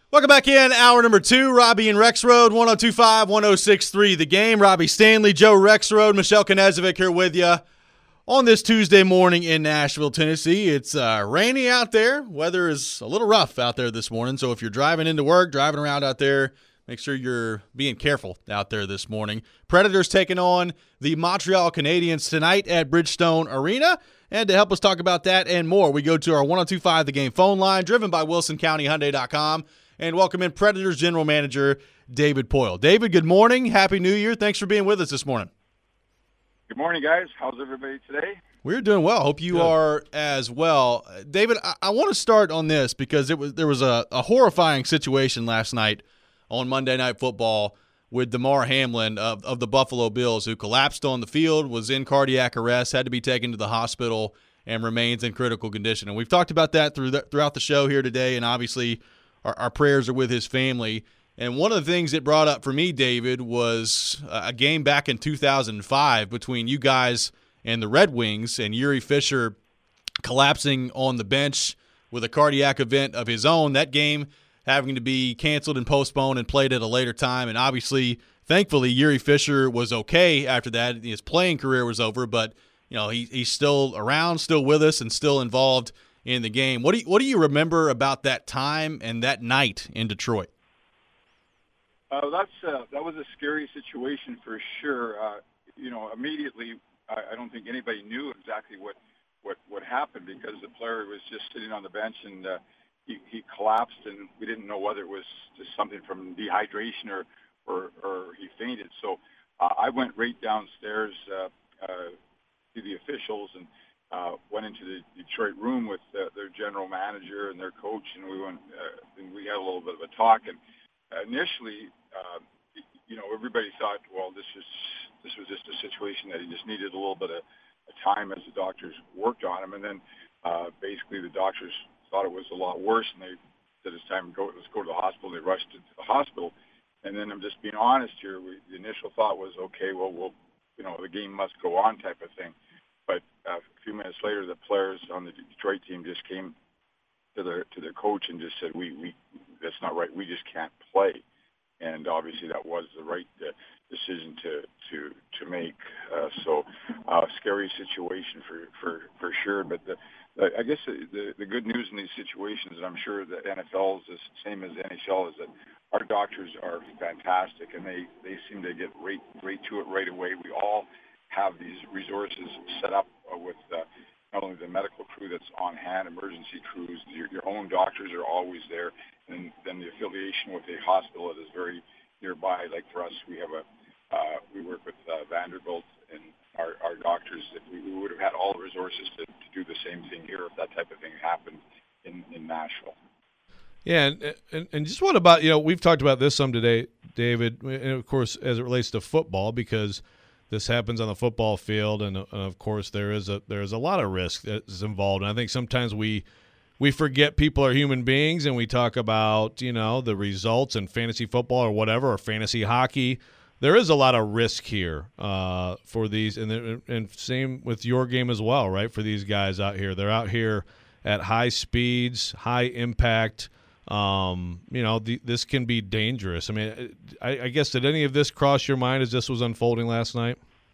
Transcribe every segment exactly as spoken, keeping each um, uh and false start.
Welcome back in, hour number two. Robbie and Rexroad, one oh two five, one oh six three The Game. Robbie Stanley, Joe Rexroad, Michelle Knezovic here with you on this Tuesday morning in Nashville, Tennessee. It's uh, rainy out there. Weather is a little rough out there this morning, so if you're driving into work, driving around out there, make sure you're being careful out there this morning. Predators taking on the Montreal Canadiens tonight at Bridgestone Arena. And to help us talk about that and more, we go to our one oh two five The Game phone line, driven by Wilson County Hyundai dot com. And welcome in Predators General Manager David Poile. David, good morning. Happy New Year. Thanks for being with us this morning. Good morning, guys. How's everybody today? We're doing well. Hope you good. Are as well. David, I, I want to start on this because it was there was a, a horrifying situation last night on Monday Night Football with Damar Hamlin of, of the Buffalo Bills, who collapsed on the field, was in cardiac arrest, had to be taken to the hospital, and remains in critical condition. And we've talked about that through the, throughout the show here today, and obviously our, our prayers are with his family. And one of the things it brought up for me, David, was a game back in two thousand five between you guys and the Red Wings, and Jiri Fischer collapsing on the bench with a cardiac event of his own. That game having to be canceled and postponed and played at a later time. And obviously, thankfully, Jiri Fischer was okay after that. His playing career was over, but you know he, he's still around, still with us, and still involved in the game. What do you, what do you remember about that time and that night in Detroit? Uh, that's uh, that was a scary situation for sure. Uh, you know, immediately, I, I don't think anybody knew exactly what, what, what happened because the player was just sitting on the bench and uh, he, he collapsed, and we didn't know whether it was just something from dehydration or or, or he fainted. So uh, I went right downstairs uh, uh, to the officials and uh, went into the Detroit room with uh, their general manager and their coach, and we went uh, and we had a little bit of a talk. And initially, uh, you know, everybody thought, well, this is this was just a situation that he just needed a little bit of, of time as the doctors worked on him, and then uh, basically the doctors thought it was a lot worse, and they said it's time to go. Let's go to the hospital. They rushed into the hospital, and then I'm just being honest here. We, the initial thought was, okay, well, we'll, you know, the game must go on, type of thing. But uh, a few minutes later, the players on the Detroit team just came to their to their coach and just said, we we that's not right. We just can't play. And obviously that was the right uh, decision to to to make. Uh, so, uh, scary situation for, for, for sure. But the, the, I guess the, the the good news in these situations, and I'm sure the N F L is the same as the N H L, is that our doctors are fantastic, and they, they seem to get right right to it right away. We all have these resources set up uh, with uh, not only the medical crew that's on hand, emergency crews, your, your own doctors are always there, and then the affiliation with a hospital that is very nearby. Like for us, we have a uh, we work with uh, Vanderbilt and our, our doctors. That we, we would have had all the resources to, to do the same thing here if that type of thing happened in, in Nashville. Yeah, and, and and just what about, you know, we've talked about this some today, David, and of course as it relates to football, because this happens on the football field, and, and of course there is a there is a lot of risk that's involved. And I think sometimes we we forget people are human beings, and we talk about, you know, the results in fantasy football or whatever, or fantasy hockey. There is a lot of risk here uh, for these, and and same with your game as well, right? For these guys out here, they're out here at high speeds, high impact. Um, you know, the, this can be dangerous. I mean, I, I guess, did any of this cross your mind as this was unfolding last night?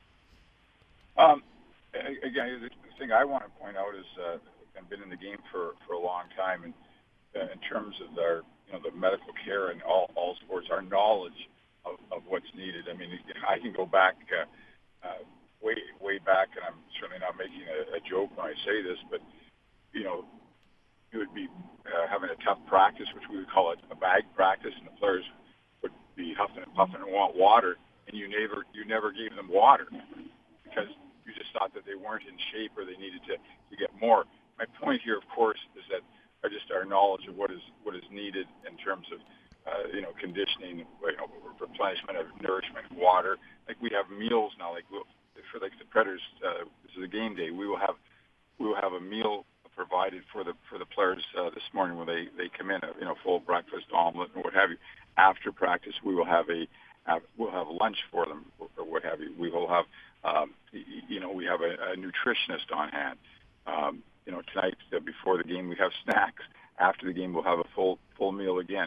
Um, again, the thing I want to point out is uh, I've been in the game for, for a long time, and uh, in terms of our, you know, the medical care and all, all sports, our knowledge of, of what's needed. I mean, I can go back uh, uh, way, way back, and I'm certainly not making a, a joke when I say this, but, you know, you would be uh, having a tough practice, which we would call it a bag practice, and the players would be huffing and puffing and want water, and you never you never gave them water because you just thought that they weren't in shape or they needed to, to get more. My point here, of course, is that are just our knowledge of what is what is needed in terms of uh, you know conditioning, you know, replenishment of nourishment, water. Like we have meals now, like we'll, for like the Predators, uh, this is a game day. We will have we will have a meal provided for the for the players uh, this morning when they, they come in, a you know full breakfast, omelet, and what have you. After practice, we will have a have, we'll have lunch for them or what have you. We will have um, you know we have a, a nutritionist on hand. Um, you know tonight uh, before the game we have snacks. After the game we'll have a full full meal again.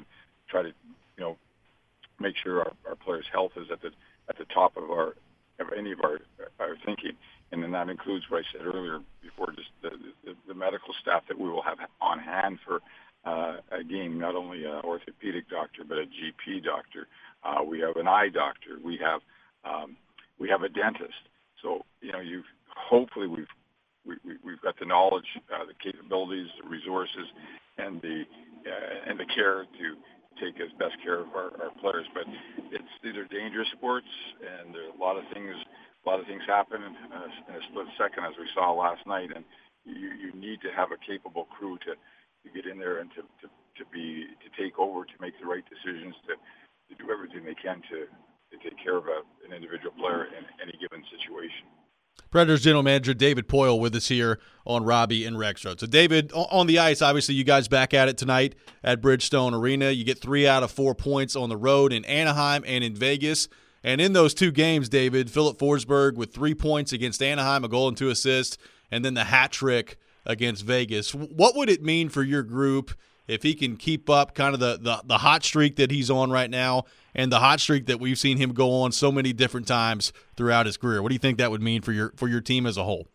try to, you know, make sure our, our players' health is at the at the top of our of any of our our thinking, and then that includes what I said earlier before, just the the, the medical staff that we will have on hand for uh, a game. Not only an orthopedic doctor, but a G P doctor. Uh, we have an eye doctor. We have um, we have a dentist. So you know, you hopefully we've we, we, we've got the knowledge, uh, the capabilities, the resources, and the uh, and the care to take as best care of our, our players. But it's these are dangerous sports, and there are a lot of things. A lot of things happen in a, in a split second, as we saw last night, and you, you need to have a capable crew to, to get in there and to, to, to be to take over, to make the right decisions, to, to do everything they can to, to take care of a, an individual player in any given situation. Predators General Manager David Poile with us here on Robbie and Rexroad. So, David, on the ice, obviously you guys back at it tonight at Bridgestone Arena. You get three out of four points on the road in Anaheim and in Vegas. And in those two games, David, Philip Forsberg with three points against Anaheim, a goal and two assists, and then the hat trick against Vegas. What would it mean for your group if he can keep up kind of the, the, the hot streak that he's on right now and the hot streak that we've seen him go on so many different times throughout his career? What do you think that would mean for your for your team as a whole?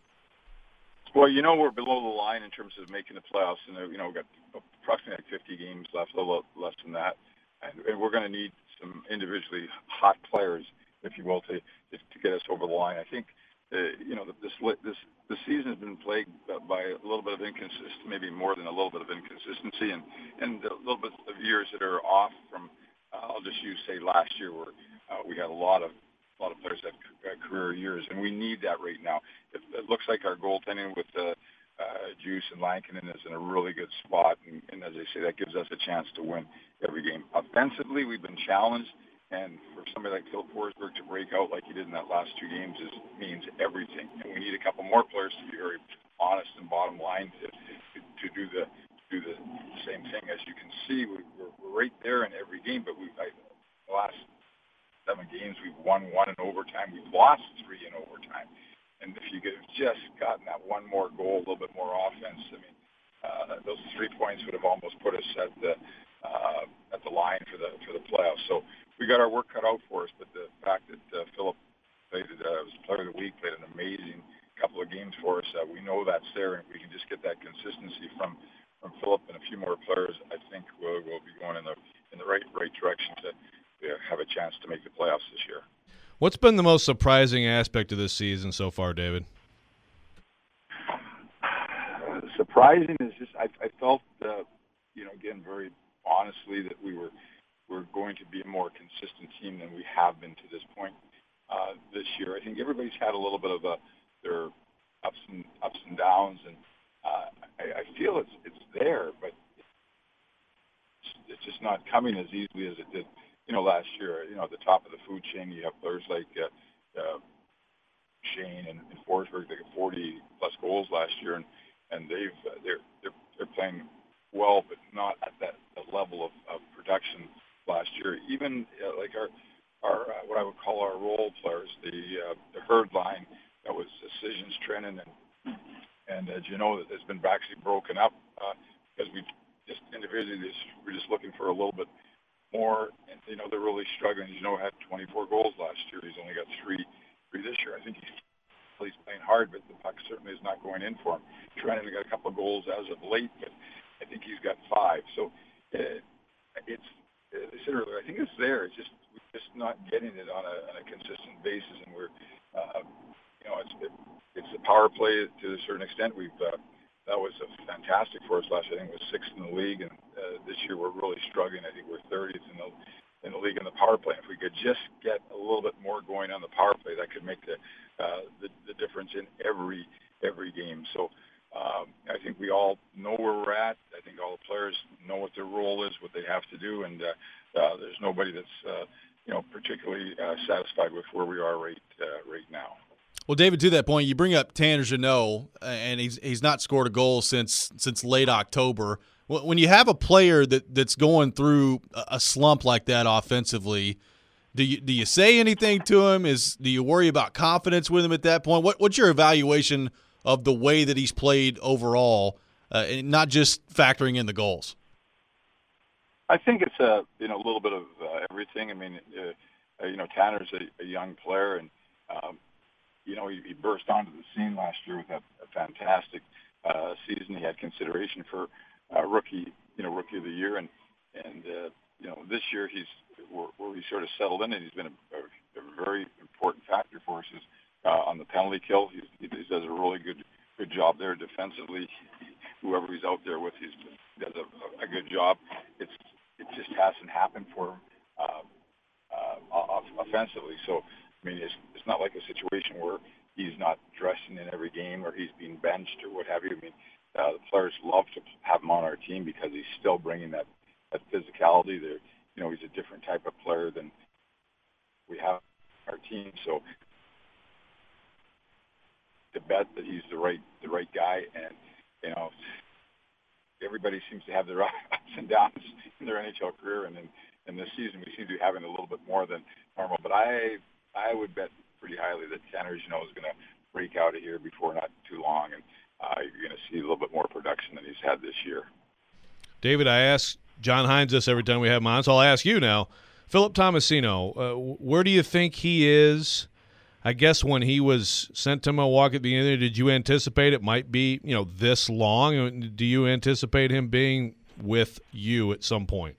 Well, you know, we're below the line in terms of making the playoffs, and you know, we've got approximately fifty games left, a little less than that, and, and we're going to need some individually hot players, if you will, to to get us over the line. I think, uh, you know, this this the season has been plagued by a little bit of inconsistency, maybe more than a little bit of inconsistency, and and a little bit of years that are off from. Uh, I'll just use say last year where uh, we had a lot of a lot of players that had career years, and we need that right now. It, it looks like our goaltending with uh, uh, Juice and Lankinen is in a really good spot, and, and as I say, that gives us a chance to win every game. Offensively, we've been challenged, and for somebody like Phil Forsberg to break out like he did in that last two games is means everything. And we need a couple more players to be very honest and bottom line to to, to do the to do the same thing. As you can see, we, we're, we're right there in every game, but we I, the last seven games we've won one in overtime. We've lost three in overtime. And if you could have just gotten that one more goal, a little bit more offense, I mean, uh, those three points would have almost put us at the uh, at the line for the for the playoffs. So we got our work cut out for us. But the fact that uh, Philip played, uh, was player of the week, played an amazing couple of games for us, uh, we know that's there, and if we can just get that consistency from from Philip and a few more players, I think we'll, we'll be going in the in the right right direction to uh, have a chance to make the playoffs this year. What's been the most surprising aspect of this season so far, David? Uh, surprising is just I, I felt, uh, you know, again, very honestly that we were we're going to be a more consistent team than we have been to this point uh, this year. I think everybody's had a little bit of a their ups and ups and downs, and uh, I, I feel it's it's there, but it's, it's just not coming as easily as it did. You know, last year, you know, at the top of the food chain, you have players like uh, uh, Shane and, and Forsberg. They got forty plus goals last year, and and they've uh, they're they're they're playing well, but not at that, that level of, of production last year. Even uh, like our our uh, what I would call our role players, the uh, the herd line that was Decisions, Trennan, and and as you know, that has been actually broken up uh, because we just individually just, we're just looking for a little bit more, and you know they're really struggling. You know, had twenty-four goals last year. He's only got three, three this year. I think he's he's playing hard, but the puck certainly is not going in for him. Trennan got a couple of goals as of late, but I think he's got five. So uh, it's uh, I said earlier, I think it's there. It's just we're just not getting it on a, on a consistent basis, and we're uh, you know it's it, it's the power play to a certain extent. We've uh, That was a fantastic for us last year. I think it was sixth in the league, and uh, this year we're really struggling. I think we're thirtieth in the in the league in the power play. If we could just get a little bit more going on the power play, that could make the uh, the, the difference in every every game. So um, I think we all know where we're at. I think all the players know what their role is, what they have to do, and uh, uh, there's nobody that's uh, you know particularly uh, satisfied with where we are right uh, right now. Well, David, to that point, you bring up Tanner Jeannot, and he's he's not scored a goal since since late October. When you have a player that, that's going through a slump like that offensively, do you do you say anything to him? Is do you worry about confidence with him at that point? What what's your evaluation of the way that he's played overall, uh, and not just factoring in the goals? I think it's a you know a little bit of uh, everything. I mean, uh, uh, you know, Tanner's a, a young player, and um, you know he, he burst onto the scene last year with a, a fantastic uh, season. He had consideration for uh, rookie, you know, rookie of the year, and and uh, you know this year he's where, where he sort of settled in, and he's been a, a, a very important factor for us is, uh, on the penalty kill. He's, he does a really good good job there defensively. Whoever he's out there with, he's does a, a good job. It's it just hasn't happened for him uh, uh, offensively. So I mean, it's it's not like a situation where he's not dressing in every game or he's being benched or what have you. I mean, uh, the players love to have him on our team because he's still bringing that, that physicality. There, you know, he's a different type of player than we have on our team. So to bet that he's the right the right guy, and you know, everybody seems to have their ups and downs in their N H L career, and in, in this season we seem to be having a little bit more than normal. But I I would bet pretty highly that Tanner Jeannot is going to break out of here before not too long, and uh, you're going to see a little bit more production than he's had this year. David, I ask John Hines this every time we have him on, so I'll ask you now. Philip Tomasino, uh, where do you think he is? I guess when he was sent to Milwaukee at the end, did you anticipate it might be, you know, this long? Do you anticipate him being with you at some point?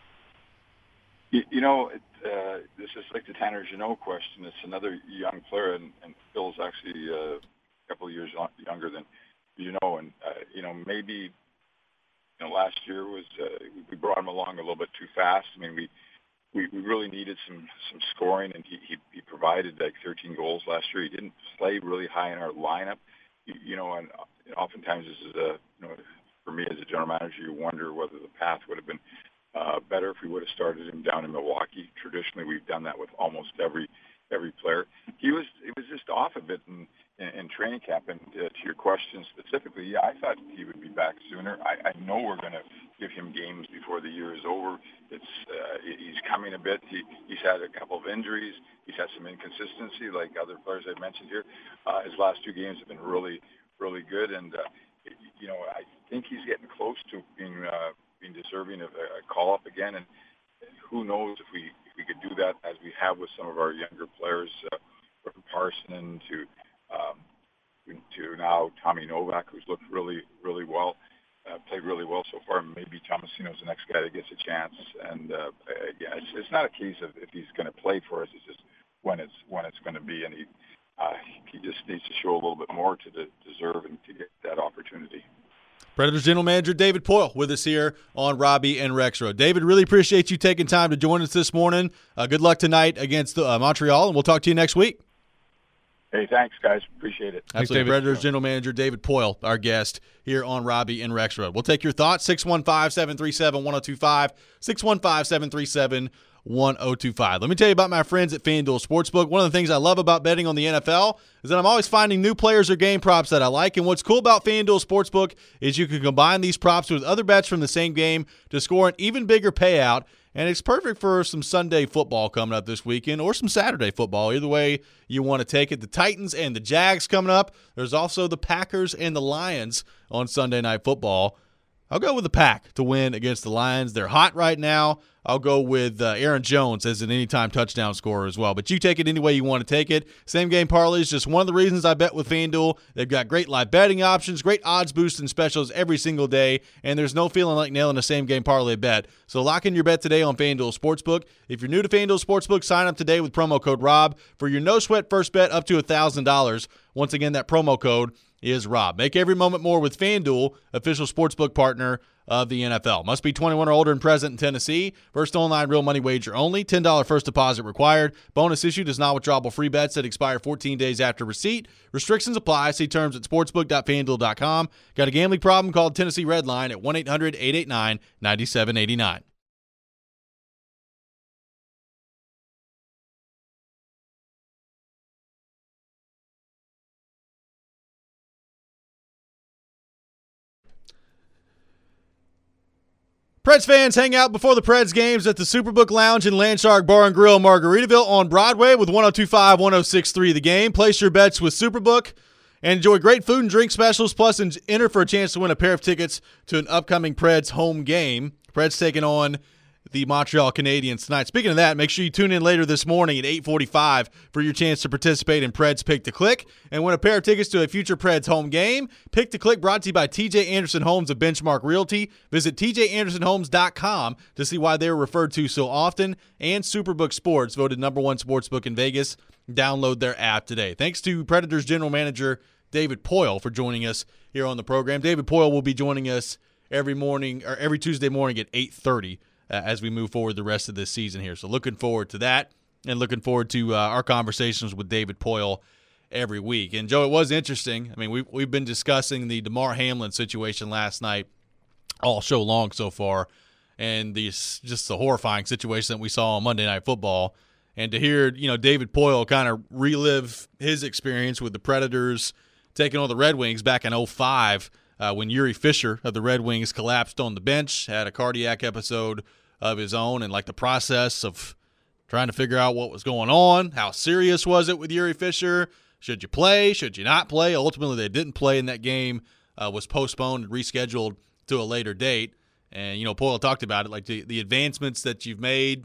You, you know, it, uh, this is like the Tanner Jeannot question. It's another young player, and, and Phil's actually uh, a couple of years younger than Jeannot. And, uh, you know, maybe you know, last year was uh, we brought him along a little bit too fast. I mean, we We, we really needed some, some scoring, and he, he, he provided like thirteen goals last year. He didn't play really high in our lineup, you, you know, and oftentimes this is a, you know, for me as a general manager, you wonder whether the path would have been uh, better if we would have started him down in Milwaukee. Traditionally, we've done that with almost every every player. He was it was just off a bit in, in, in training camp. And uh, to your question specifically, yeah, I thought he would be back sooner. I, I know we're going to give him games before the year is over. It's uh, he's coming a bit. He, he's had a couple of injuries. He's had some inconsistency, like other players I've mentioned here. Uh, his last two games have been really, really good, and uh, you know I think he's getting close to being uh, being deserving of a, a call up again. And who knows if we if we could do that as we have with some of our younger players, uh, from Parson to um, to now Tommy Novak, who's looked really, really well. Uh, played really well so far. Maybe Tomasino's the next guy that gets a chance. And uh, yeah, it's, it's not a case of if he's going to play for us. It's just when it's when it's going to be, and he uh, he just needs to show a little bit more to de- deserve and to get that opportunity. Predators General Manager David Poile with us here on Robbie and Rexroad. David, really appreciate you taking time to join us this morning. Uh, good luck tonight against uh, Montreal, and we'll talk to you next week. Hey, thanks, guys. Appreciate it. Absolutely. Predators General Manager David Poile, our guest here on Robbie and Rexroad. We'll take your thoughts, six one five, seven three seven, one oh two five, six one five, seven three seven, one oh two five. Let me tell you about my friends at FanDuel Sportsbook. One of the things I love about betting on the N F L is that I'm always finding new players or game props that I like. And what's cool about FanDuel Sportsbook is you can combine these props with other bets from the same game to score an even bigger payout. And it's perfect for some Sunday football coming up this weekend or some Saturday football. Either way you want to take it. The Titans and the Jags coming up. There's also the Packers and the Lions on Sunday Night Football. I'll go with the Pack to win against the Lions. They're hot right now. I'll go with uh, Aaron Jones as an anytime touchdown scorer as well. But you take it any way you want to take it. Same game parlay is just one of the reasons I bet with FanDuel. They've got great live betting options, great odds boosting specials every single day, and there's no feeling like nailing a same game parlay bet. So lock in your bet today on FanDuel Sportsbook. If you're new to FanDuel Sportsbook, sign up today with promo code ROB for your no-sweat first bet up to one thousand dollars. Once again, that promo code is ROB. Make every moment more with FanDuel, official sportsbook partner of the N F L. Must be twenty-one or older and present in Tennessee. First online real money wager only. ten dollars first deposit required. Bonus issued is not withdrawable free bets that expire fourteen days after receipt. Restrictions apply. See terms at sportsbook dot fan duel dot com. Got a gambling problem? Call Tennessee Red Line at one eight hundred, eight eight nine, nine seven eight nine. Preds fans, hang out before the Preds games at the Superbook Lounge and Landshark Bar and Grill, Margaritaville on Broadway with one oh two five, one oh six three The Game. Place your bets with Superbook and enjoy great food and drink specials, plus enter for a chance to win a pair of tickets to an upcoming Preds home game. Preds taking on the Montreal Canadiens tonight. Speaking of that, make sure you tune in later this morning at eight forty-five for your chance to participate in Preds Pick to Click and win a pair of tickets to a future Preds home game. Pick to Click brought to you by T J Anderson Homes of Benchmark Realty. Visit T J Anderson Homes dot com to see why they're referred to so often. And Superbook Sports, voted number one sportsbook in Vegas. Download their app today. Thanks to Predators General Manager David Poile for joining us here on the program. David Poile will be joining us every morning or every Tuesday morning at eight thirty. Uh, as we move forward the rest of this season here. So looking forward to that and looking forward to uh, our conversations with David Poile every week. And, Joe, it was interesting. I mean, we've, we've been discussing the Damar Hamlin situation last night all show long so far, and the, just the horrifying situation that we saw on Monday Night Football. And to hear, you know, David Poile kind of relive his experience with the Predators taking on the Red Wings back in oh five uh, when Yuri Fisher of the Red Wings collapsed on the bench, had a cardiac episode of his own, and like the process of trying to figure out what was going on, how serious was it with Yuri Fisher, should you play, should you not play? Ultimately, they didn't play in that game, uh, was postponed and rescheduled to a later date. And, you know, Poile talked about it, like the, the advancements that you've made.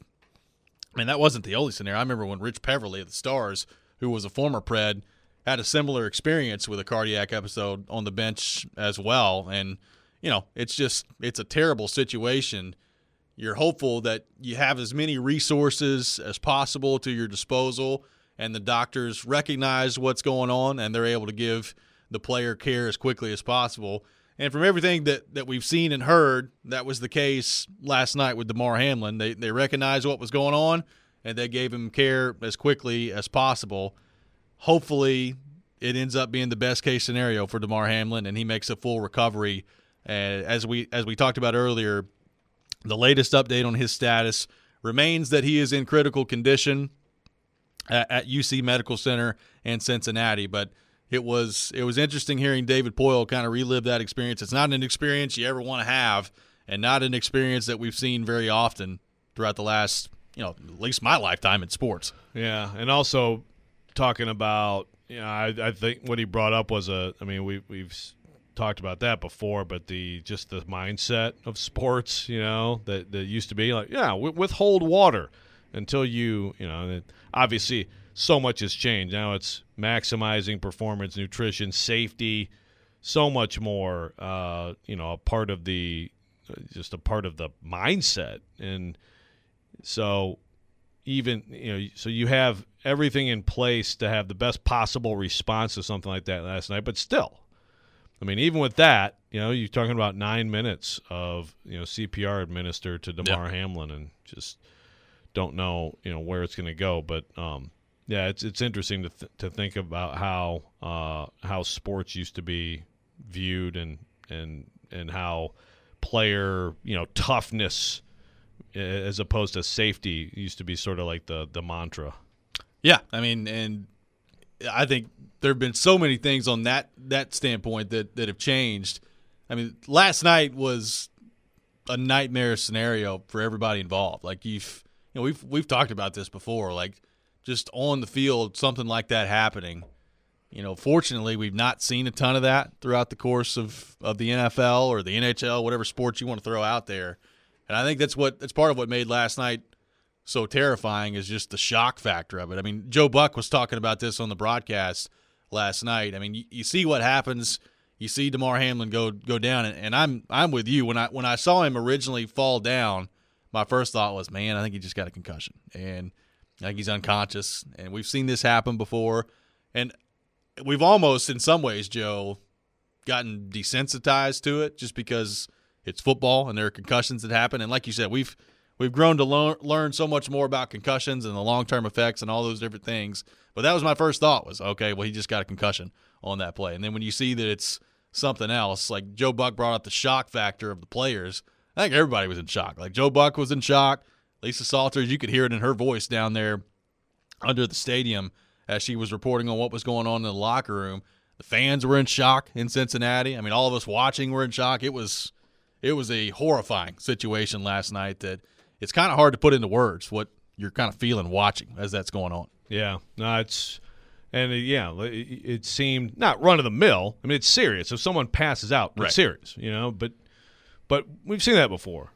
I mean, that wasn't the only scenario. I remember when Rich Peverly of the Stars, who was a former Pred, had a similar experience with a cardiac episode on the bench as well. And, you know, it's just, it's a terrible situation. You're hopeful that you have as many resources as possible to your disposal and the doctors recognize what's going on and they're able to give the player care as quickly as possible. And from everything that, that we've seen and heard, that was the case last night with Damar Hamlin. They, they recognized what was going on and they gave him care as quickly as possible. Hopefully it ends up being the best case scenario for Damar Hamlin and he makes a full recovery. Uh, as we as we talked about earlier, the latest update on his status remains that he is in critical condition at, at U C Medical Center in Cincinnati. But it was it was interesting hearing David Poile kind of relive that experience. It's not an experience you ever want to have, and not an experience that we've seen very often throughout the last, you know, at least my lifetime in sports. Yeah, and also talking about, you know, I, I think what he brought up was a. I mean, we we've. talked about that before, but the just the mindset of sports, you know, that, that used to be like, yeah, withhold water until you, you know, obviously so much has changed. Now it's maximizing performance, nutrition, safety, so much more, uh, you know, a part of the, just a part of the mindset. And so even, you know, so you have everything in place to have the best possible response to something like that last night, but still, I mean, even with that, you know, you're talking about nine minutes of, you know, C P R administered to Damar yeah. Hamlin, and just don't know, you know, where it's going to go. But um, yeah, it's it's interesting to th- to think about how uh, how sports used to be viewed, and and and how player, you know, toughness as opposed to safety used to be sort of like the the mantra. Yeah, I mean, and I think there have been so many things on that that standpoint that, that have changed. I mean, last night was a nightmare scenario for everybody involved. Like you've, you know, we've we've talked about this before. Like just on the field, something like that happening. You know, fortunately, we've not seen a ton of that throughout the course of, of the N F L or the N H L, whatever sports you want to throw out there. And I think that's what that's part of what made last night so terrifying, is just the shock factor of it. I mean, Joe Buck was talking about this on the broadcast last night. I mean, you, you see what happens. You see Damar Hamlin go go down, and, and I'm I'm with you. When I when I saw him originally fall down, my first thought was, man, I think he just got a concussion, and I think he's unconscious. And we've seen this happen before, and we've almost, in some ways, Joe, gotten desensitized to it just because it's football and there are concussions that happen. And like you said, we've We've grown to learn, learn so much more about concussions and the long-term effects and all those different things. But that was my first thought was, okay, well, he just got a concussion on that play. And then when you see that it's something else, like Joe Buck brought up the shock factor of the players, I think everybody was in shock. Like Joe Buck was in shock. Lisa Salters, you could hear it in her voice down there under the stadium as she was reporting on what was going on in the locker room. The fans were in shock in Cincinnati. I mean, all of us watching were in shock. It was, it was a horrifying situation last night that – it's kind of hard to put into words what you're kind of feeling watching as that's going on. Yeah, no, it's and uh, yeah, it, it seemed not run of the mill. I mean, it's serious. If someone passes out, it's right. serious, you know. But but we've seen that before.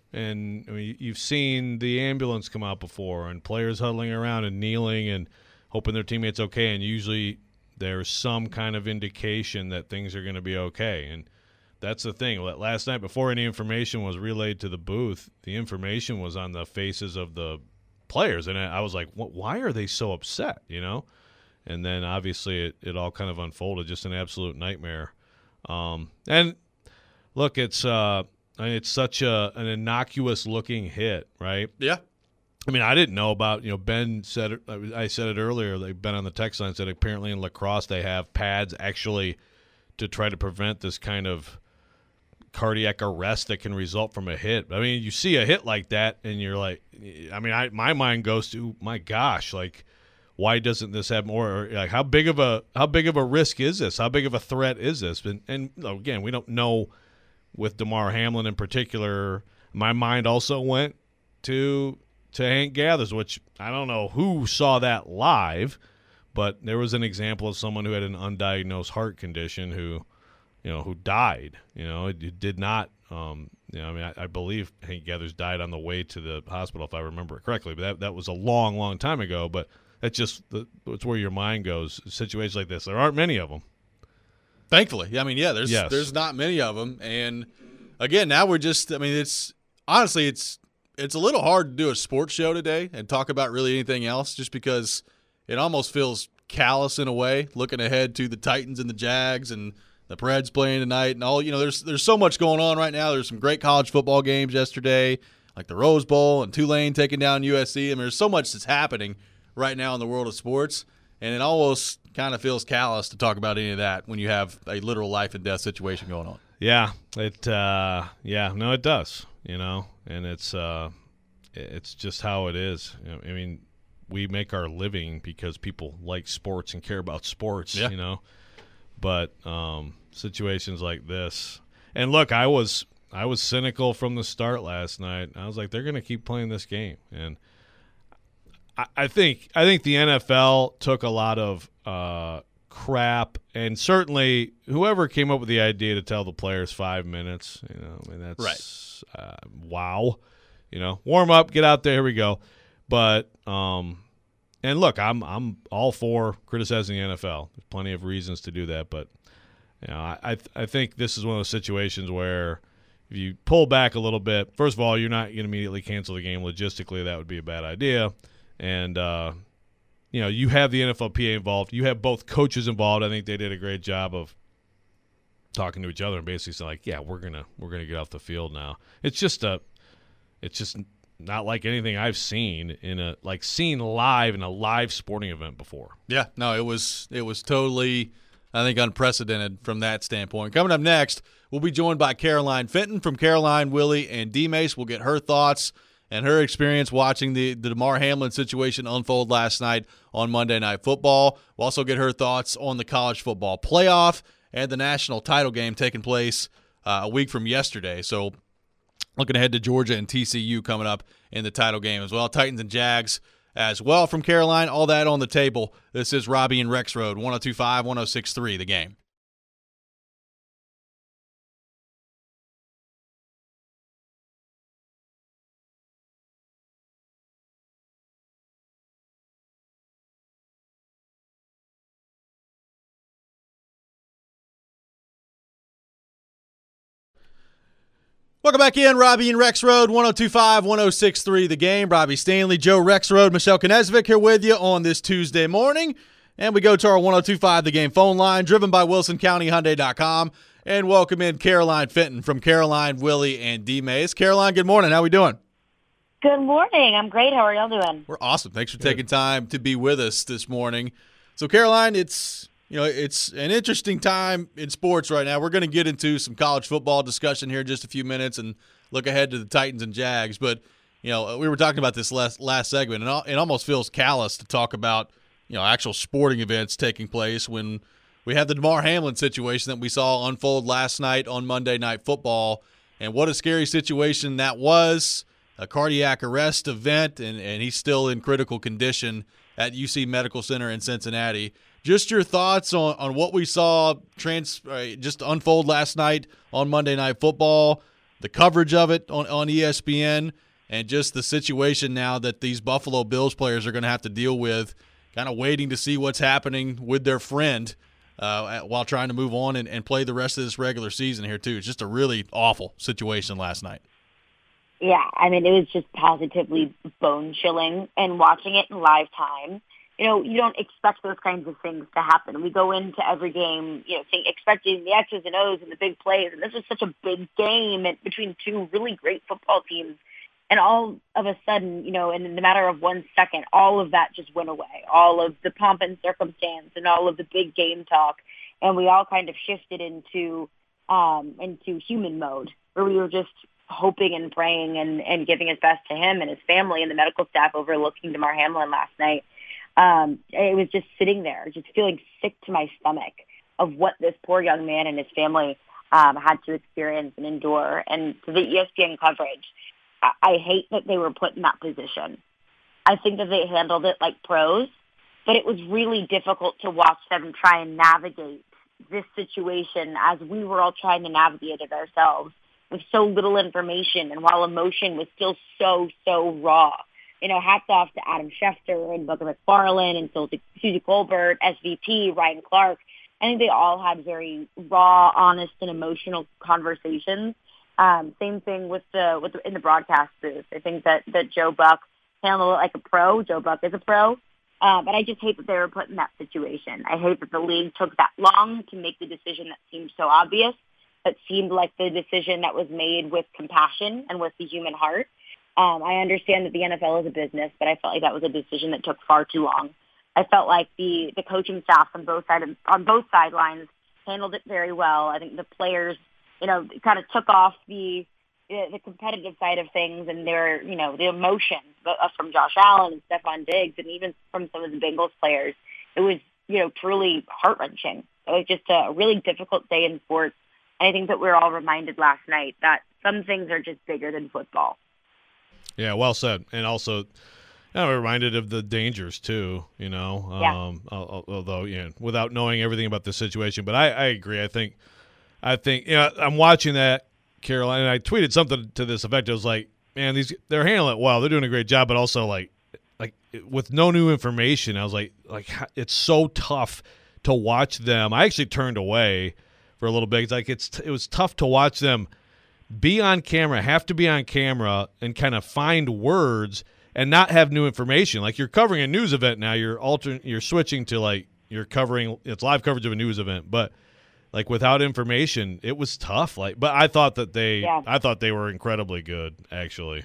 And I mean, you've seen the ambulance come out before and players huddling around and kneeling and hoping their teammate's okay. And usually there's some kind of indication that things are going to be okay. And that's the thing. Last night, before any information was relayed to the booth, the information was on the faces of the players. And I was like, why are they so upset, you know? And then obviously it, it all kind of unfolded, just an absolute nightmare. Um, and look, it's uh, I mean, it's such a an innocuous looking hit, right? Yeah. I mean, I didn't know about, you know, Ben said it, I said it earlier, like Ben on the text line said apparently in lacrosse they have pads actually to try to prevent this kind of cardiac arrest that can result from a hit. I mean, you see a hit like that and you're like, I mean, I my mind goes to, my gosh, like, why doesn't this have more? Like, how big of a how big of a risk is this? How big of a threat is this? And, and again, we don't know with Damar Hamlin in particular. My mind also went to to Hank Gathers, which I don't know who saw that live, but there was an example of someone who had an undiagnosed heart condition who, you know, who died. You know, it, it did not. Um, you know, I mean, I, I believe Hank Gathers died on the way to the hospital, if I remember it correctly. But that that was a long, long time ago. But that's just the, it's where your mind goes. Situations like this, there aren't many of them. Thankfully, I mean, yeah, there's yes. there's not many of them, and again, now we're just. I mean, it's honestly, it's it's a little hard to do a sports show today and talk about really anything else, just because it almost feels callous in a way, looking ahead to the Titans and the Jags and the Preds playing tonight and all. You know, there's there's so much going on right now. There's some great college football games yesterday, like the Rose Bowl and Tulane taking down U S C. I mean, there's so much that's happening right now in the world of sports, and it almost kind of feels callous to talk about any of that when you have a literal life and death situation going on. Yeah, it. Uh, yeah, no, it does. You know, and it's uh, it's just how it is. You know, I mean, we make our living because people like sports and care about sports. Yeah. You know, but um, situations like this, and look, I was I was cynical from the start last night. I was like, they're going to keep playing this game, and I think I think the N F L took a lot of uh, crap, and certainly whoever came up with the idea to tell the players five minutes, you know, I mean that's right. uh, wow, you know, warm up, get out there, here we go. But um, and look, I'm I'm all for criticizing the N F L. There's plenty of reasons to do that, but you know, I I, I think this is one of those situations where if you pull back a little bit, first of all, you're not going to immediately cancel the game. Logistically, that would be a bad idea. And, uh, you know, you have the N F L P A involved. You have both coaches involved. I think they did a great job of talking to each other and basically saying, like, yeah, we're gonna we're gonna get off the field now. It's just a, it's just not like anything I've seen in a like seen live in a live sporting event before. Yeah, no, it was it was totally, I think, unprecedented from that standpoint. Coming up next, we'll be joined by Caroline Fenton from Caroline, Willie, and D-Mace. We'll get her thoughts and her experience watching the, the Damar Hamlin situation unfold last night on Monday Night Football. We'll also get her thoughts on the college football playoff and the national title game taking place uh, a week from yesterday. So looking ahead to Georgia and T C U coming up in the title game as well. Titans and Jags as well from Caroline. All that on the table. This is Robbie and Rexroad, one oh two point five, one oh six point three, The Game. Welcome back in, Robbie and Rexroad, one oh two point five, one oh six point three, The Game. Robbie Stanley, Joe Rexroad, Michelle Knezvik here with you on this Tuesday morning. And we go to our one oh two point five The Game phone line, driven by Wilson County Hyundai dot com. And welcome in Caroline Fenton from Caroline, Willie, and D-Mace. Caroline, good morning. How we doing? Good morning. I'm great. How are y'all doing? We're awesome. Thanks for taking time to be with us this morning. So, Caroline, it's you know it's an interesting time in sports right now. We're going to get into some college football discussion here in just a few minutes and look ahead to the Titans and Jags. But you know, we were talking about this last last segment, and it almost feels callous to talk about you know actual sporting events taking place when we have the Damar Hamlin situation that we saw unfold last night on Monday Night Football, and what a scary situation that was. A cardiac arrest event, and, and he's still in critical condition at U C Medical Center in Cincinnati. Just your thoughts on, on what we saw trans uh, just unfold last night on Monday Night Football. the coverage of it on, on E S P N, and just the situation now that these Buffalo Bills players are going to have to deal with, kind of waiting to see what's happening with their friend uh, while trying to move on and, and play the rest of this regular season here too. It's just a really awful situation last night. Yeah, I mean, it was just positively bone-chilling, and watching it in live time, you know, you don't expect those kinds of things to happen. We go into every game, you know, think, expecting the X's and O's and the big plays, and this was such a big game between two really great football teams. And all of a sudden, you know, in the matter of one second, all of that just went away. All of the pomp and circumstance and all of the big game talk, and we all kind of shifted into um, into human mode, where we were just hoping and praying and, and giving his best to him and his family and the medical staff overlooking Damar Hamlin last night. Um, it was just sitting there, just feeling sick to my stomach of what this poor young man and his family um, had to experience and endure. And to the E S P N coverage, I, I hate that they were put in that position. I think that they handled it like pros, but it was really difficult to watch them try and navigate this situation as we were all trying to navigate it ourselves with so little information, and while emotion was still so, so raw. You know, hats off to Adam Schefter and Booker McFarland and Susie Colbert, S V P, Ryan Clark. I think they all had very raw, honest, and emotional conversations. Um, same thing with the with the, in the broadcast booth. I think that, that Joe Buck handled it like a pro. Joe Buck is a pro. Uh, but I just hate that they were put in that situation. I hate that the league took that long to make the decision that seemed so obvious, that seemed like the decision that was made with compassion and with the human heart. Um, I understand that the N F L is a business, but I felt like that was a decision that took far too long. I felt like the, the coaching staff on both sides on both sidelines handled it very well. I think the players, you know, kind of took off the the competitive side of things, and their, you know, the emotion from Josh Allen and Stephon Diggs, and even from some of the Bengals players. It was, you know, truly heart-wrenching. It was just a really difficult day in sports. And I think that we were all reminded last night that some things are just bigger than football. Yeah, well said. And also, I'm reminded of the dangers too, you know, Yeah. um, although, you know, without knowing everything about the situation. But I, I agree. I think, I think, you know, I'm watching that, Caroline, and I tweeted something to this effect. I was like, man, these they're handling it well. They're doing a great job, but also like, like with no new information, I was like, like it's so tough to watch them. I actually turned away for a little bit. It's like it's it was tough to watch them be on camera, have to be on camera, and kind of find words and not have new information. Like, you're covering a news event now, you're altering, you're switching to like you're covering it's live coverage of a news event, but like without information, it was tough. Like, but I thought that they, Yeah. I thought they were incredibly good, actually.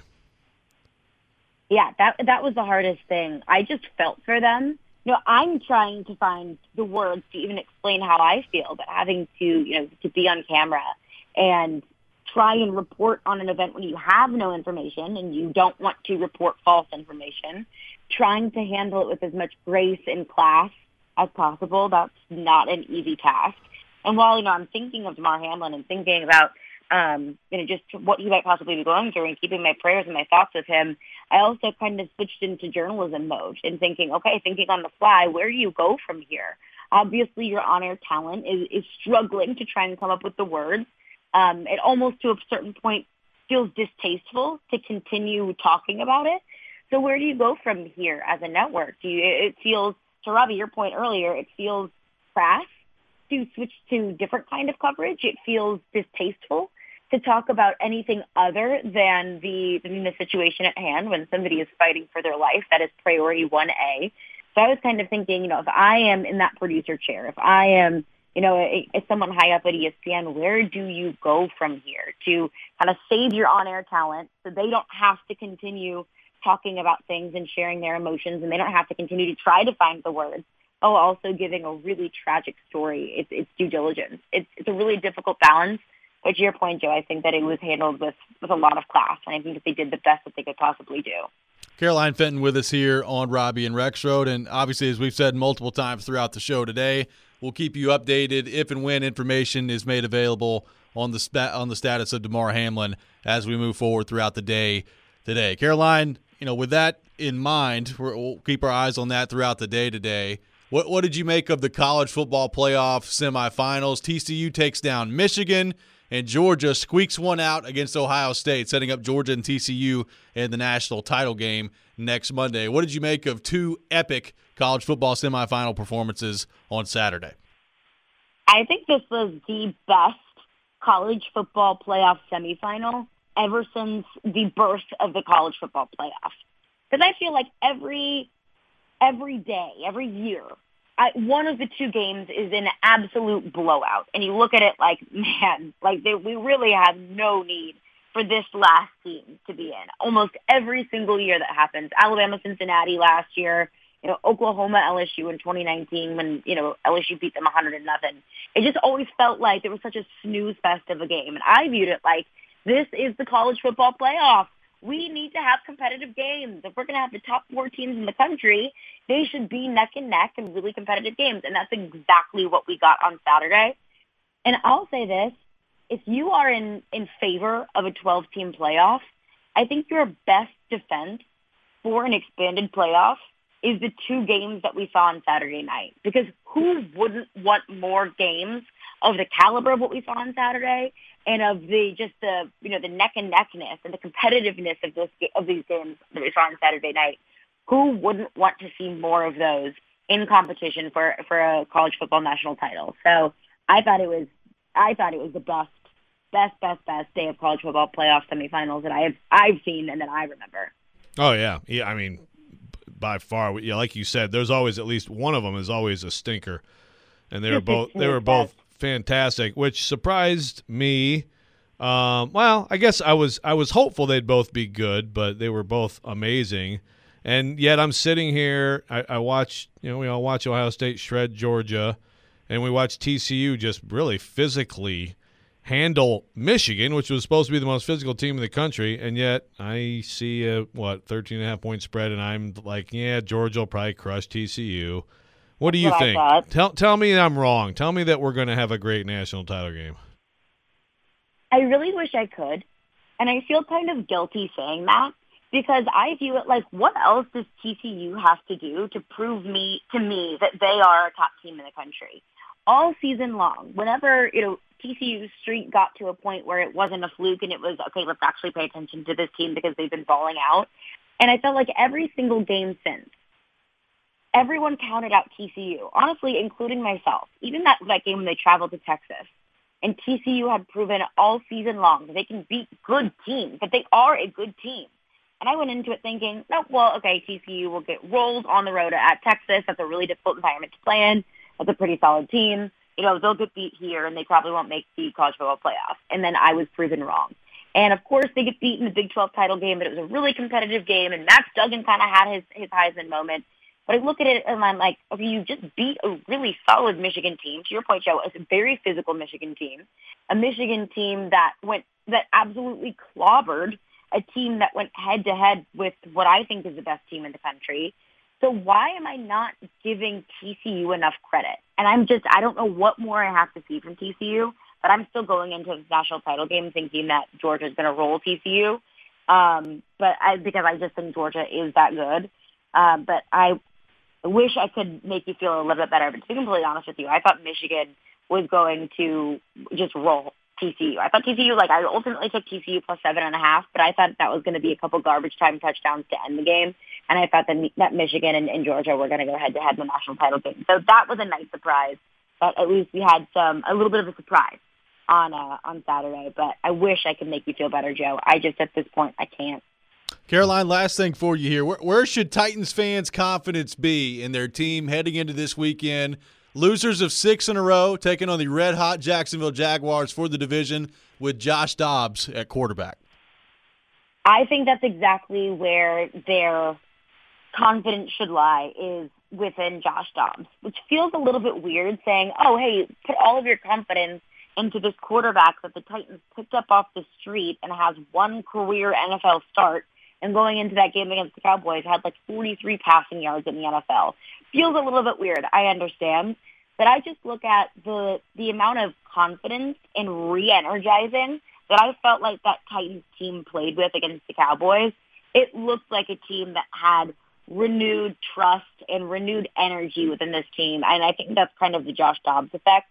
Yeah, that that was the hardest thing. I just felt for them. You know, I'm trying to find the words to even explain how I feel, but having to, you know, to be on camera and try and report on an event when you have no information and you don't want to report false information, trying to handle it with as much grace and class as possible, that's not an easy task. And while, you know, I'm thinking of Damar Hamlin and thinking about, um, you know, just what he might possibly be going through and keeping my prayers and my thoughts with him, I also kind of switched into journalism mode and thinking, okay, thinking on the fly, where do you go from here? Obviously, your on-air talent is, is struggling to try and come up with the words. Um, it almost, to a certain point, feels distasteful to continue talking about it. So where do you go from here as a network? Do you, it feels, to Robbie, your point earlier, it feels crass to switch to different kind of coverage. It feels distasteful to talk about anything other than the, than the situation at hand when somebody is fighting for their life. That is priority one A. So I was kind of thinking, you know, if I am in that producer chair, if I am, you know, a, a someone high up at E S P N, where do you go from here to kind of save your on-air talent so they don't have to continue talking about things and sharing their emotions, and they don't have to continue to try to find the words? Oh, also giving a really tragic story. It's, it's due diligence. It's, it's a really difficult balance. But to your point, Joe, I think that it was handled with, with a lot of class, and I think that they did the best that they could possibly do. Caroline Fenton with us here on Robbie and Rexroad, and obviously, as we've said multiple times throughout the show today, we'll keep you updated if and when information is made available on the spa- on the status of Damar Hamlin as we move forward throughout the day today. Caroline, you know, with that in mind, we're, we'll keep our eyes on that throughout the day today. What what did you make of the college football playoff semifinals? T C U takes down Michigan, and Georgia squeaks one out against Ohio State, setting up Georgia and T C U in the national title game next Monday. What did you make of two epic college football semifinal performances on Saturday? I think this was the best college football playoff semifinal ever since the birth of the college football playoff. Because I feel like every every day, every year, I, one of the two games is an absolute blowout. And you look at it like, man, like they, we really have no need for this last team to be in. Almost every single year that happens. Alabama, Cincinnati last year, you know, Oklahoma, L S U in twenty nineteen when, you know, L S U beat them one hundred to nothing. It just always felt like it was such a snooze fest of a game. And I viewed it like, this is the college football playoff. We need to have competitive games. If we're going to have the top four teams in the country, they should be neck and neck in really competitive games. And that's exactly what we got on Saturday. And I'll say this, if you are in, in favor of a twelve-team playoff, I think your best defense for an expanded playoff is the two games that we saw on Saturday night. Because who wouldn't want more games of the caliber of what we saw on Saturday and of the just the you know the neck and neckness and the competitiveness of this of these games that we saw on Saturday night? Who wouldn't want to see more of those in competition for for a college football national title? So I thought it was I thought it was the best best best best day of college football playoff semifinals that I have I've seen and that I remember. Oh yeah, yeah. I mean, by far, yeah. Like you said, there's always at least one of them is always a stinker, and they were both they were both fantastic, which surprised me. Um, well, I guess I was I was hopeful they'd both be good, but they were both amazing. And yet I'm sitting here. I, I watch, you know, we all watch Ohio State shred Georgia, and we watch T C U just really physically handle Michigan, which was supposed to be the most physical team in the country, and yet I see a, what, thirteen and a half point spread, and I'm like, yeah, Georgia will probably crush T C U. What do you That's think? what Tell tell me I'm wrong. Tell me that we're going to have a great national title game. I really wish I could, and I feel kind of guilty saying that because I view it like, what else does T C U have to do to prove me to me that they are a top team in the country? All season long, whenever, you know, T C U's streak got to a point where it wasn't a fluke and it was, okay, let's actually pay attention to this team because they've been balling out. And I felt like every single game since, everyone counted out T C U, honestly, including myself. Even that, that game when they traveled to Texas. And T C U had proven all season long that they can beat good teams, that they are a good team. And I went into it thinking, no, well, okay, T C U will get rolled on the road at Texas. That's a really difficult environment to play in. That's a pretty solid team. You know, they'll get beat here, and they probably won't make the college football playoff. And then I was proven wrong. And, of course, they get beat in the Big twelve title game, but it was a really competitive game, and Max Duggan kind of had his, his Heisman moment. But I look at it, and I'm like, okay, you just beat a really solid Michigan team. To your point, Joe, it's a very physical Michigan team, a Michigan team that went that absolutely clobbered a team that went head-to-head with what I think is the best team in the country. So why am I not giving T C U enough credit? And I'm just, I don't know what more I have to see from T C U, but I'm still going into the national title game thinking that Georgia's going to roll T C U. Um, but I, because I just think Georgia is that good. Um, but I wish I could make you feel a little bit better. But to be completely honest with you, I thought Michigan was going to just roll T C U. I thought T C U, like I ultimately took T C U plus seven and a half, but I thought that was going to be a couple garbage time touchdowns to end the game. And I thought that, that Michigan and, and Georgia were going to go head to head in the national title game. So that was a nice surprise. But at least we had some a little bit of a surprise on uh, on Saturday. But I wish I could make you feel better, Joe. I just at this point I can't. Caroline, last thing for you here. Where, where should Titans fans' confidence be in their team heading into this weekend? Losers of six in a row, taking on the red-hot Jacksonville Jaguars for the division with Josh Dobbs at quarterback. I think that's exactly where their confidence should lie, is within Josh Dobbs, which feels a little bit weird saying, oh, hey, put all of your confidence into this quarterback that the Titans picked up off the street and has one career N F L start, and going into that game against the Cowboys had like forty-three passing yards in the N F L. Feels a little bit weird, I understand. But I just look at the the amount of confidence and re-energizing that I felt like that Titans team played with against the Cowboys. It looked like a team that had renewed trust and renewed energy within this team. And I think that's kind of the Josh Dobbs effect.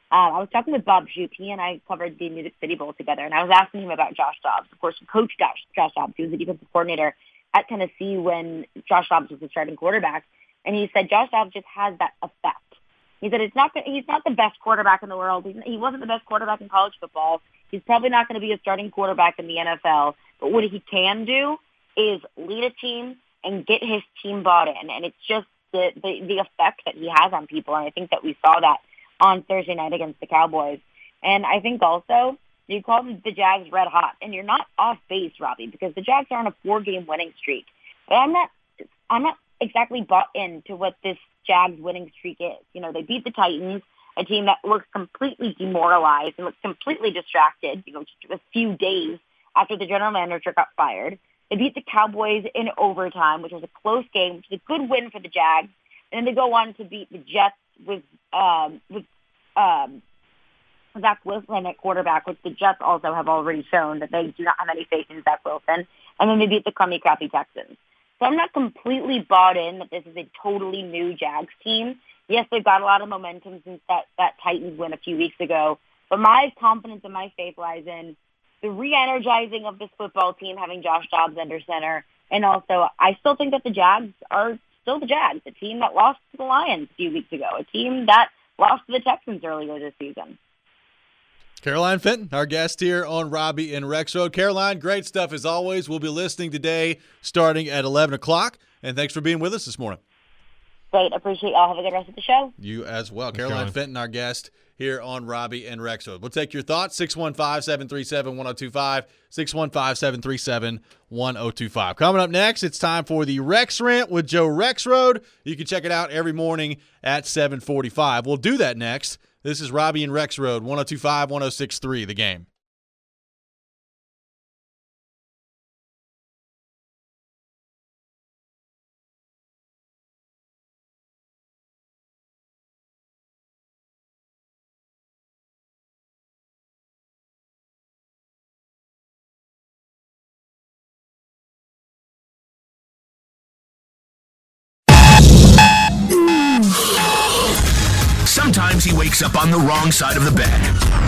Um, I was talking with Bob Shoop. He and I covered the Music City Bowl together, and I was asking him about Josh Dobbs. Of course, Coach Josh, Josh Dobbs. He was the defensive coordinator at Tennessee when Josh Dobbs was the starting quarterback, and he said Josh Dobbs just has that effect. He said it's not he's not the best quarterback in the world. He's, he wasn't the best quarterback in college football. He's probably not going to be a starting quarterback in the N F L. But what he can do is lead a team and get his team bought in, and it's just the the, the effect that he has on people. And I think that we saw that on Thursday night against the Cowboys. And I think also you call the Jags red hot, and you're not off base, Robbie, because the Jags are on a four-game winning streak. But I'm not I'm not exactly bought into what this Jags winning streak is. You know, they beat the Titans, a team that looks completely demoralized and looks completely distracted, you know, just a few days after the general manager got fired. They beat the Cowboys in overtime, which was a close game, which is a good win for the Jags. And then they go on to beat the Jets with um, with um, Zach Wilson at quarterback, which the Jets also have already shown that they do not have any faith in Zach Wilson. And then they beat the crummy, crappy Texans. So I'm not completely bought in that this is a totally new Jags team. Yes, they've got a lot of momentum since that, that Titans win a few weeks ago. But my confidence and my faith lies in the re-energizing of this football team, having Josh Dobbs under center. And also, I still think that the Jags are still the Jags, a team that lost to the Lions a few weeks ago, a team that lost to the Texans earlier this season. Caroline Fenton, our guest here on Robbie and Rex Road. Caroline, great stuff as always. We'll be listening today starting at eleven o'clock. And thanks for being with us this morning. Great. Appreciate y'all. Have a good rest of the show. You as well. Thanks, Caroline Caroline Fenton, our guest here on Robbie and Rex Road. We'll take your thoughts. six one five, seven three seven, one oh two five. six one five, seven three seven, one oh two five. Coming up next, it's time for the Rex Rant with Joe Rexrode. You can check it out every morning at seven forty-five. We'll do that next. This is Robbie and Rex Road, one oh two five, one oh six three, The Game. Sometimes he wakes up on the wrong side of the bed.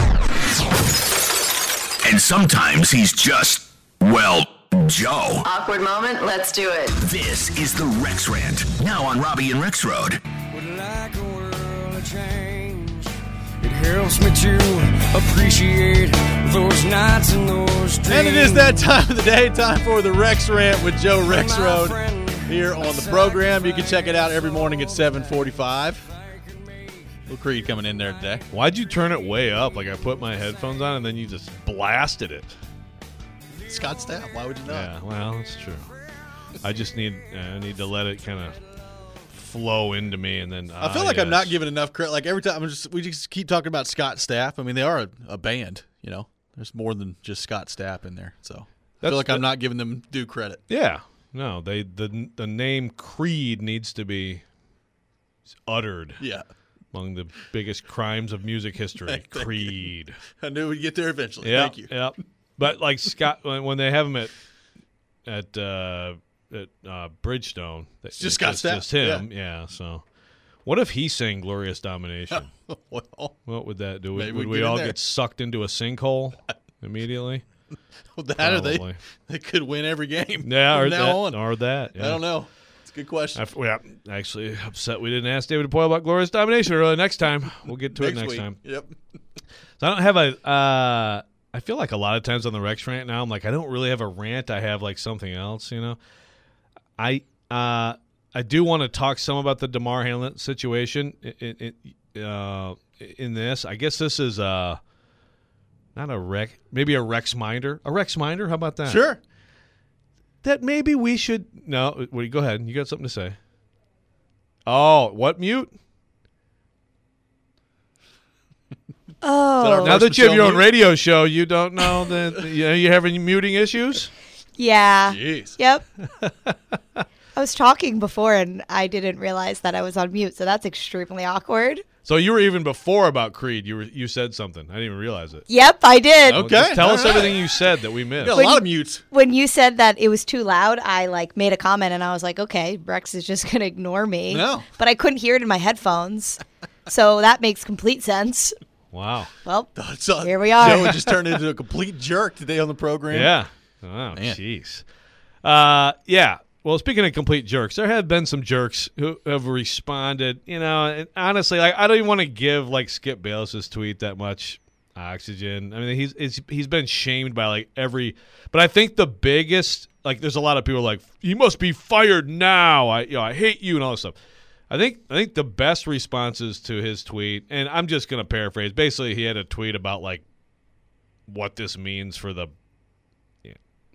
And sometimes he's just, well, Joe. Awkward moment, let's do it. This is the Rex Rant, now on Robbie and Rex Road. Would like a world of change. It helps me to appreciate those nights and those dreams. And it is that time of the day, time for the Rex Rant with Joe Rexrode here on the program. You can check it out every morning at seven forty-five. Little Creed coming in there today. Why'd you turn it way up? Like I put my headphones on and then you just blasted it. Scott Stapp, why would you not? Yeah, well, that's true. I just need I need to let it kind of flow into me, and then I feel ah, like yes. I'm not giving enough credit. Like every time I'm just we just keep talking about Scott Stapp. I mean, they are a, a band, you know. There's more than just Scott Stapp in there, so I That's feel like the- I'm not giving them due credit. Yeah, no, they the the name Creed needs to be uttered Yeah, among the biggest crimes of music history. Thank you. Creed. I knew we'd get there eventually. Yeah, Thank you. yeah. But like Scott, when, when they have him at at uh, at uh, Bridgestone, it's just Scott it's Stapp, just him. Yeah. So, what if he sang "Glorious Domination"? Well, What would that do? Maybe Would, would we we get in all there. get sucked into a sinkhole immediately? that or they Probably. they could win every game. Yeah, from or now that, on. or that. Yeah. I don't know. It's a good question. I f- yeah, actually upset we didn't ask David Poyle about Glorious Domination. Or, uh, next time, we'll get to it next week. time. Yep. So I don't have a. Uh, I feel like a lot of times on the Rex rant now, I'm like, I don't really have a rant. I have like something else, you know. I uh, I do want to talk some about the DeMar Hamlin situation. In, in, uh, in this, I guess this is uh, not a Rex, maybe a Rex Minder. A Rex Minder. How about that? Sure. That maybe we should. No, wait, go ahead. You got something to say? Oh, what mute? Oh, our Now First that you have Michelle your own mute? radio show, you don't know that you know, you're having muting issues? yeah. Jeez. Yep. I was talking before and I didn't realize that I was on mute, so that's extremely awkward. So you were even before about Creed. You were you said something. I didn't even realize it. Yep, I did. Okay. Well, just tell all us right. everything you said that we missed. Got a When lot you- of mutes. When you said that it was too loud, I like made a comment and I was like, okay, Rex is just going to ignore me. No. But I couldn't hear it in my headphones. So that makes complete sense. Wow. Well, So, here we are. Joe just turned into a complete jerk today on the program. Yeah. Oh, Man. jeez. Uh, yeah. Well, speaking of complete jerks, there have been some jerks who have responded. You know, and honestly, like I don't even want to give like Skip Bayless's tweet that much oxygen. I mean, he's it's, he's been shamed by like every. But I think the biggest, like, there's a lot of people like, he must be fired now. I you know I hate you and all this stuff. I think I think the best responses to his tweet, and I'm just going to paraphrase. Basically, he had a tweet about like what this means for the. Yeah,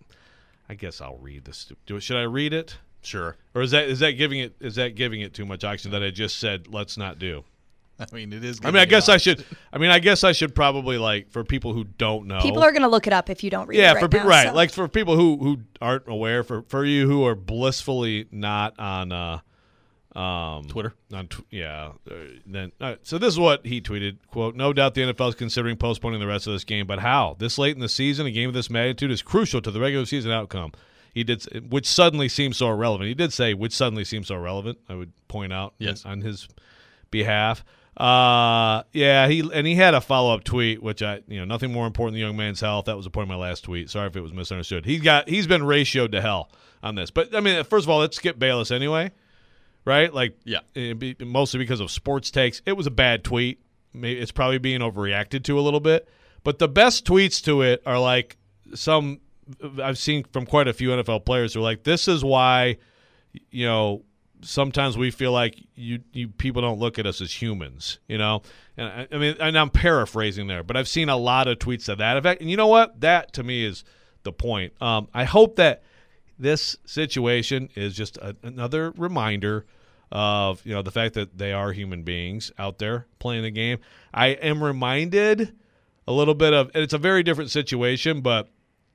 I guess I'll read this. Do should I read it? Sure. Or is that is that giving it is that giving it too much oxygen that I just said let's not do? I mean, it is. I mean, I guess I should. I mean, I guess I should probably like for people who don't know. People are going to look it up if you don't read yeah, it right for pe- now, right, so. like for people who who aren't aware, for for you who are blissfully not on. Uh, Um, Twitter. On tw- yeah. Uh, then uh, so this is what he tweeted, quote, "No doubt the N F L is considering postponing the rest of this game, but how? This late in the season, a game of this magnitude is crucial to the regular season outcome." He did, which suddenly seems so irrelevant. He did say, which suddenly seems so irrelevant, I would point out yes. on his behalf. Uh, yeah, he and he had a follow-up tweet, which I, you know, nothing more important than the young man's health. That was the point of my last tweet. Sorry if it was misunderstood. He got, he's been ratioed to hell on this. But, I mean, first of all, let's skip Bayless anyway. Right? Like, yeah, it be, mostly because of sports takes. It was a bad tweet. Maybe it's probably being overreacted to a little bit. But the best tweets to it are like some I've seen from quite a few N F L players who are like, this is why, you know, sometimes we feel like you, you people don't look at us as humans, you know? And I, I mean, and I'm paraphrasing there, but I've seen a lot of tweets to that effect. And you know what? That, to me, is the point. Um, I hope that this situation is just a, another reminder of, you know, the fact that they are human beings out there playing the game. I am reminded a little bit of, and it's a very different situation, but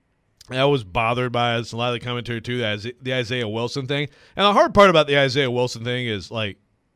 I was bothered by it. A lot of the commentary too, the, the Isaiah Wilson thing. And the hard part about the Isaiah Wilson thing is, like,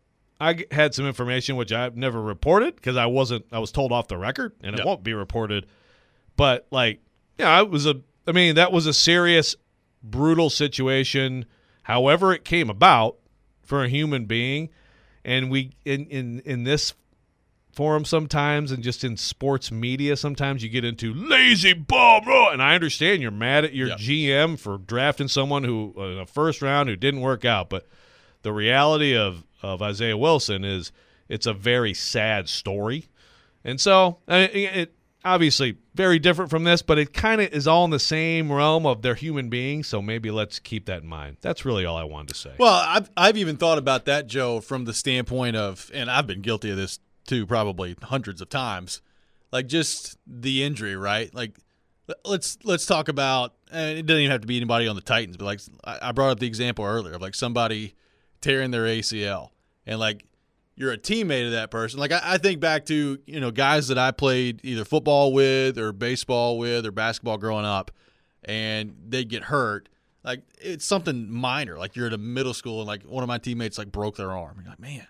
I had some information which I've never reported because I wasn't, I was told off the record, and it yep. won't be reported. But, like, yeah, it was a, I mean, that was a serious, brutal situation, however it came about, for a human being. And we, in, in, in this forum sometimes, and just in sports media sometimes, you get into lazy bum, and I understand you're mad at your yeah. G M for drafting someone who, in the first round, who didn't work out. But the reality of, of Isaiah Wilson is it's a very sad story. And so, I mean, it obviously very different from this, but it kind of is all in the same realm of they're human beings, so maybe let's keep that in mind. That's really all I wanted to say. Well, I've, I've even thought about that, Joe, from the standpoint of, and I've been guilty of this too, probably hundreds of times, like just the injury, right? Like, let's let's talk about, and it doesn't even have to be anybody on the Titans, but like I brought up the example earlier of like somebody tearing their A C L, and like you're a teammate of that person. Like I, I think back to, you know, guys that I played either football with or baseball with or basketball growing up, and they get hurt. Like it's something minor. Like you're at a middle school and like one of my teammates like broke their arm. You're like, man,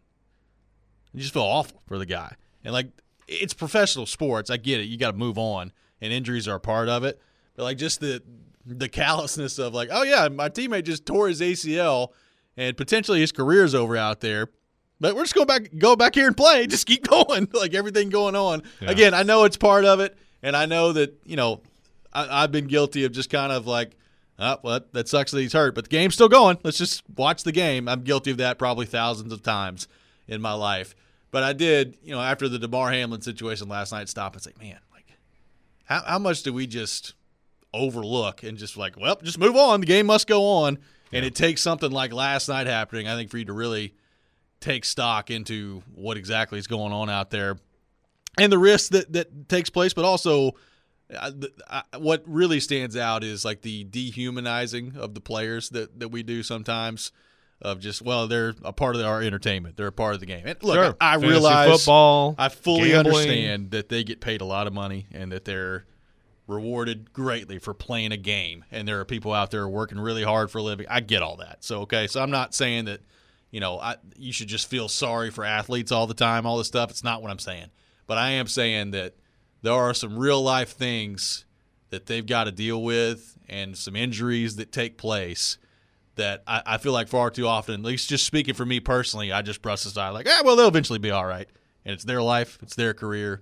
you just feel awful for the guy. And like it's professional sports. I get it. You got to move on, and injuries are a part of it. But like just the the callousness of like, oh yeah, my teammate just tore his A C L, and potentially his career's over out there. But we're just going back, go back here and play. Just keep going, like everything going on. Yeah. Again, I know it's part of it, and I know that, you know, I, I've been guilty of just kind of like, oh, well, that sucks that he's hurt, but the game's still going. Let's just watch the game. I'm guilty of that probably thousands of times in my life. But I did, you know, after the Damar Hamlin situation last night, stop and say, man, like, how, how much do we just overlook and just like, well, just move on. The game must go on. And yeah. It takes something like last night happening, I think, for you to really take stock into what exactly is going on out there and the risk that, that takes place, but also uh, the, uh, what really stands out is like the dehumanizing of the players that, that we do sometimes of just, well, they're a part of our entertainment. They're a part of the game. And look, sure. I, I Fantasy realize football, I fully gambling. understand that they get paid a lot of money and that they're rewarded greatly for playing a game. And there are people out there working really hard for a living. I get all that. So, okay. So I'm not saying that, you know, I, you should just feel sorry for athletes all the time, all this stuff. It's not what I'm saying. But I am saying that there are some real-life things that they've got to deal with and some injuries that take place that I, I feel like far too often, at least just speaking for me personally, I just brush aside like, ah, well, they'll eventually be all right. And it's their life. It's their career.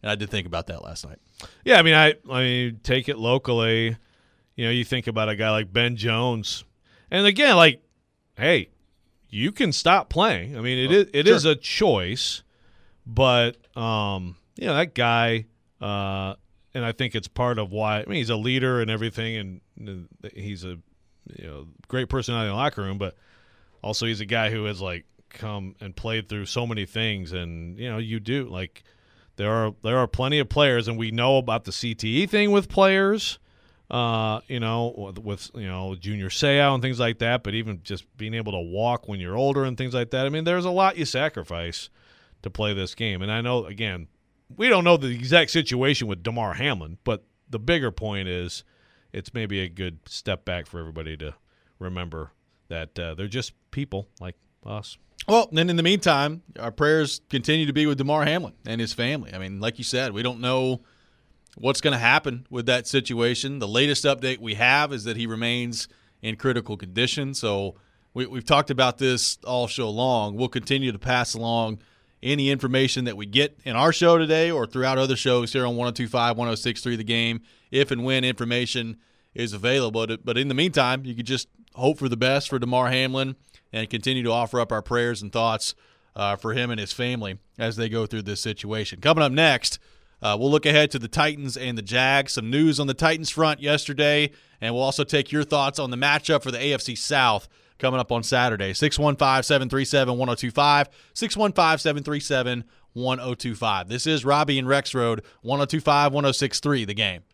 And I did think about that last night. Yeah, I mean, I, I mean, take it locally. You know, you think about a guy like Ben Jones. And again, like, hey, you can stop playing. I mean, it is it sure. is a choice, but um, you know, that guy, uh, and I think it's part of why. I mean, he's a leader and everything, and he's a you know great personality in the locker room, but also he's a guy who has like come and played through so many things, and you know, you do like there are there are plenty of players, and we know about the C T E thing with players. Uh, you know, with, you know, Junior Seau and things like that, but even just being able to walk when you're older and things like that. I mean, there's a lot you sacrifice to play this game. And I know, again, we don't know the exact situation with Damar Hamlin, but the bigger point is it's maybe a good step back for everybody to remember that uh, they're just people like us. Well, then in the meantime, our prayers continue to be with Damar Hamlin and his family. I mean, like you said, we don't know what's going to happen with that situation. The latest update we have is that he remains in critical condition. So we, we've talked about this all show long. We'll continue to pass along any information that we get in our show today or throughout other shows here on one oh two point five, one oh six point three The Game, if and when information is available. But in the meantime, you could just hope for the best for Damar Hamlin and continue to offer up our prayers and thoughts uh, for him and his family as they go through this situation. Coming up next, Uh, we'll look ahead to the Titans and the Jags. Some news on the Titans front yesterday, and we'll also take your thoughts on the matchup for the A F C South coming up on Saturday. six one five, seven three seven, one oh two five, six one five, seven three seven, one oh two five. This is Robbie and Rex Road, one oh two point five, one oh six point three The Game.